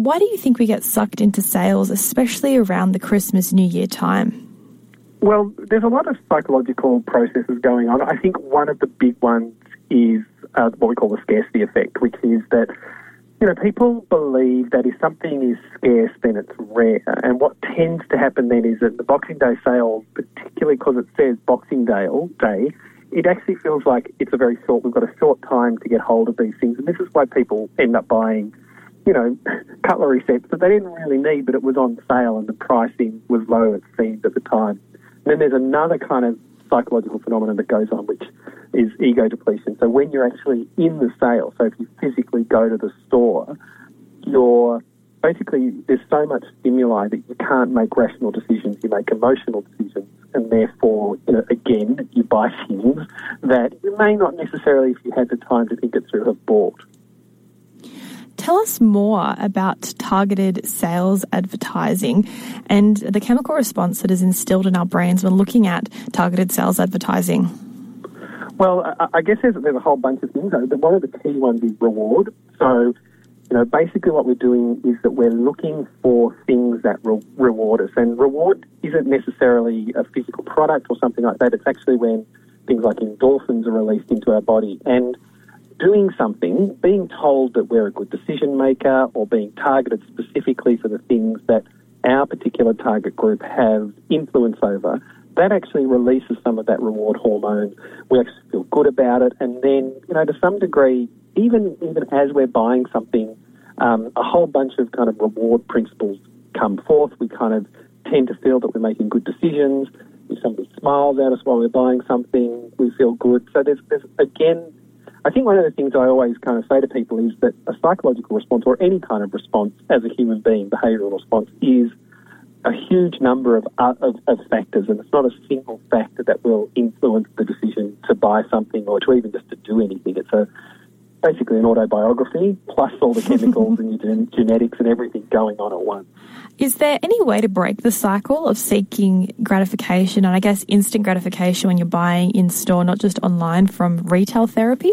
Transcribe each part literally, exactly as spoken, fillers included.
Why do you think we get sucked into sales, especially around the Christmas, New Year time? Well, there's a lot of psychological processes going on. I think one of the big ones is uh, what we call the scarcity effect, which is that, you know, people believe that if something is scarce, then it's rare. And what tends to happen then is that the Boxing Day sale, particularly because it says Boxing Day, Day, it actually feels like it's a very short, we've got a short time to get hold of these things. And this is why people end up buying, you know, cutlery sets that they didn't really need, but it was on sale and the pricing was low, it seemed, at the time. And then there's another kind of psychological phenomenon that goes on, which is ego depletion. So when you're actually in the sale, so if you physically go to the store, you're basically, there's so much stimuli that you can't make rational decisions, you make emotional decisions, and therefore, you know, again, you buy things that you may not necessarily, if you had the time to think it through, have bought. Tell us more about targeted sales advertising and the chemical response that is instilled in our brains when looking at targeted sales advertising. Well, I guess there's, there's a whole bunch of things, but one of the key ones is reward. So, you know, basically what we're doing is that we're looking for things that re- reward us. And reward isn't necessarily a physical product or something like that. It's actually when things like endorphins are released into our body. And doing something, being told that we're a good decision maker or being targeted specifically for the things that our particular target group have influence over, that actually releases some of that reward hormone. We actually feel good about it. And then, you know, to some degree, even even as we're buying something, um, a whole bunch of kind of reward principles come forth. We kind of tend to feel that we're making good decisions. If somebody smiles at us while we're buying something, we feel good. So there's, there's again, I think one of the things I always kind of say to people is that a psychological response or any kind of response as a human being, behavioural response, is a huge number of, uh, of of factors, and it's not a single factor that will influence the decision to buy something or to even just to do anything. It's a basically an autobiography plus all the chemicals and your gen- genetics and everything going on at once. Is there any way to break the cycle of seeking gratification and I guess instant gratification when you're buying in store, not just online, from retail therapy?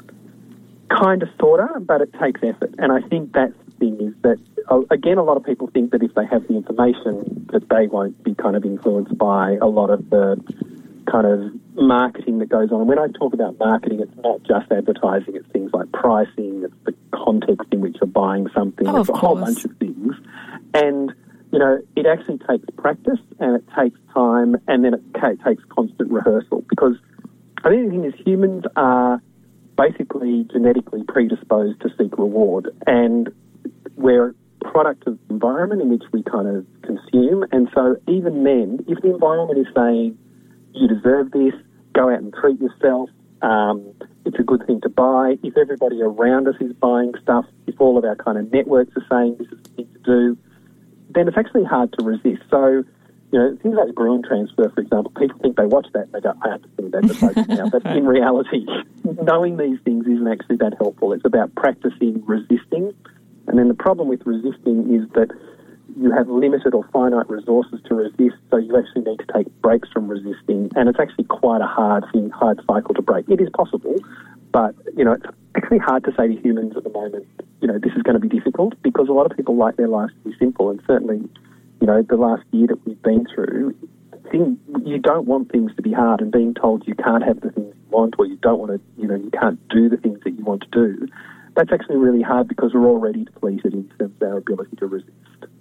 Kind of, sort of, but it takes effort. And I think that's the thing is that, uh, again, a lot of people think that if they have the information that they won't be kind of influenced by a lot of the kind of marketing that goes on. And when I talk about marketing, it's not just advertising, it's things like pricing, it's the context in which you're buying something, oh, it's a course. whole bunch of things. And, you know, it actually takes practice and it takes time and then it takes constant rehearsal, because I think the thing is humans are basically genetically predisposed to seek reward, and we're a product of the environment in which we kind of consume. And so even then, if the environment is saying, you deserve this, go out and treat yourself, um, it's a good thing to buy, if everybody around us is buying stuff, if all of our kind of networks are saying this is the thing to do, then it's actually hard to resist. So, you know, things like Bruin transfer, for example, people think they watch that and they go, I have to think that advertising now. But in reality, knowing these things isn't actually that helpful. It's about practicing resisting. And then the problem with resisting is that you have limited or finite resources to resist, so you actually need to take breaks from resisting. And it's actually quite a hard thing, hard cycle to break. It is possible, but, you know, it's actually hard to say to humans at the moment, you know, this is going to be difficult, because a lot of people like their lives to be simple. And certainly, you know, the last year that we've been through, thing, you don't want things to be hard, and being told you can't have the things you want, or you don't want to, you know, you can't do the things that you want to do, that's actually really hard, because we're already depleted in terms of our ability to resist.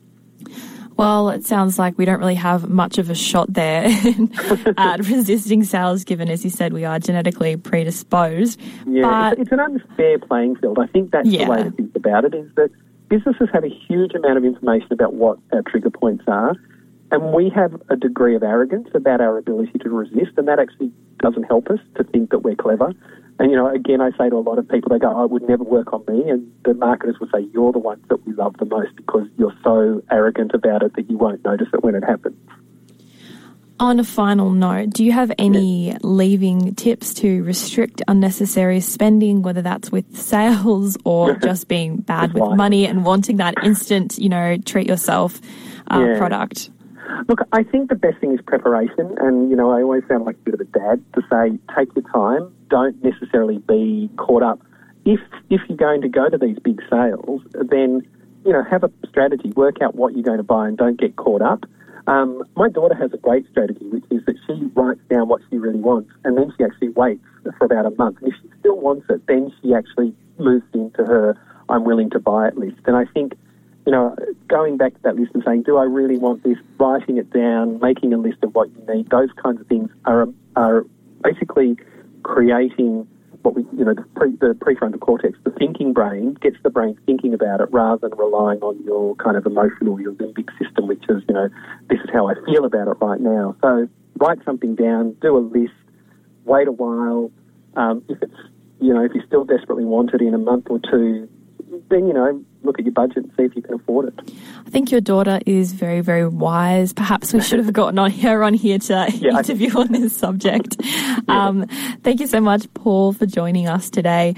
Well, it sounds like we don't really have much of a shot there at resisting sales, given, as you said, we are genetically predisposed. Yeah, but it's, it's an unfair playing field. I think that's yeah. the way to think about it, is that businesses have a huge amount of information about what our trigger points are, and we have a degree of arrogance about our ability to resist, and that actually doesn't help us to think that we're clever. And, you know, again, I say to a lot of people, they go, oh, it would never work on me. And the marketers would say, you're the ones that we love the most, because you're so arrogant about it that you won't notice it when it happens. On a final note, do you have any yeah. leaving tips to restrict unnecessary spending, whether that's with sales or just being bad with life. money and wanting that instant, you know, treat yourself uh, yeah. product? Look, I think the best thing is preparation. And, you know, I always sound like a bit of a dad to say, take your time. Don't necessarily be caught up. If if you're going to go to these big sales, then, you know, have a strategy, work out what you're going to buy and don't get caught up. Um, my daughter has a great strategy, which is that she writes down what she really wants and then she actually waits for about a month. And if she still wants it, then she actually moves into her, I'm willing to buy it list. And I think, you know, going back to that list and saying, do I really want this, writing it down, making a list of what you need, those kinds of things are are basically creating what we, you know, the, pre, the prefrontal cortex, the thinking brain, gets the brain thinking about it rather than relying on your kind of emotional, your limbic system, which is, you know, this is how I feel about it right now. So write something down, do a list, wait a while. Um, if it's, you know, if you still desperately want it in a month or two, then, you know, look at your budget and see if you can afford it. I think your daughter is very, very wise. Perhaps we should have gotten on her on here to yeah, interview on this subject. Yeah. Um, thank you so much, Paul, for joining us today.